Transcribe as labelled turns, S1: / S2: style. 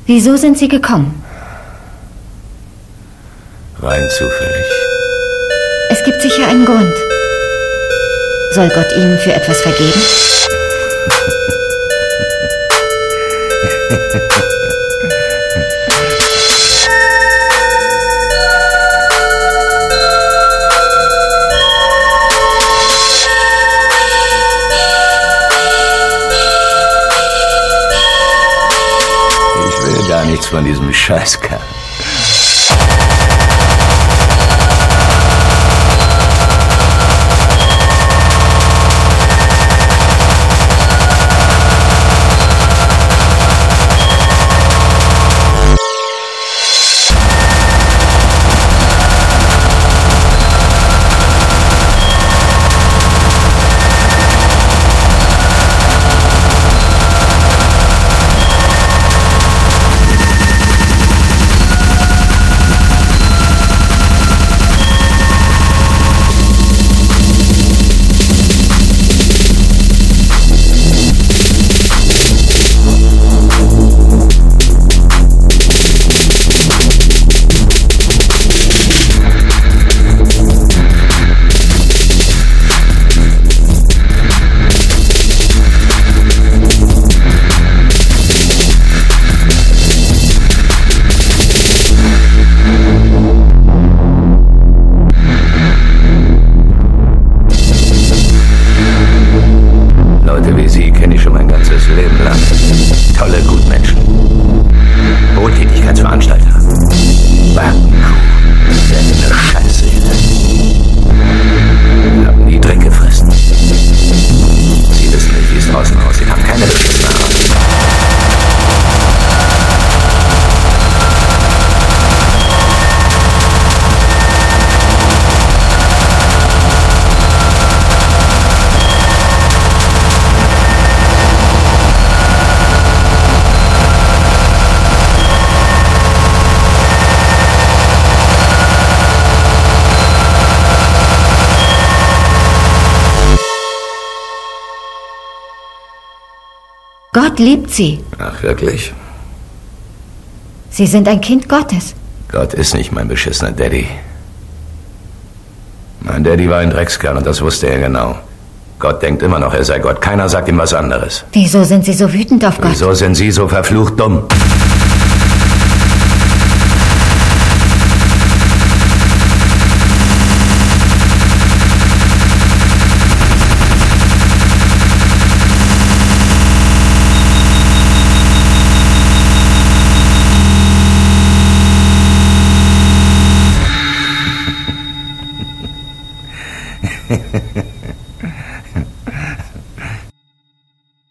S1: Wieso sind Sie gekommen?
S2: Rein zufällig.
S1: Es gibt sicher einen Grund. Soll Gott Ihnen für etwas vergeben?
S2: Ich will gar nichts von diesem Scheißkerl. Leute wie Sie kenne ich schon mein ganzes Leben lang. Tolle Gutmenschen. Wohltätigkeitsveranstalter. Bankenkuh. Seltene Scheißseele. Haben nie Dreck gefressen. Sie wissen nicht, wie es draußen aussieht. Haben keine beschissene Ahnung.
S1: Gott liebt Sie.
S2: Ach, wirklich?
S1: Sie sind ein Kind Gottes.
S2: Gott ist nicht mein beschissener Daddy. Mein Daddy war ein Dreckskerl und das wusste er genau. Gott denkt immer noch, er sei Gott. Keiner sagt ihm was anderes.
S1: Wieso sind Sie so wütend auf Gott?
S2: Wieso sind Sie so verflucht dumm?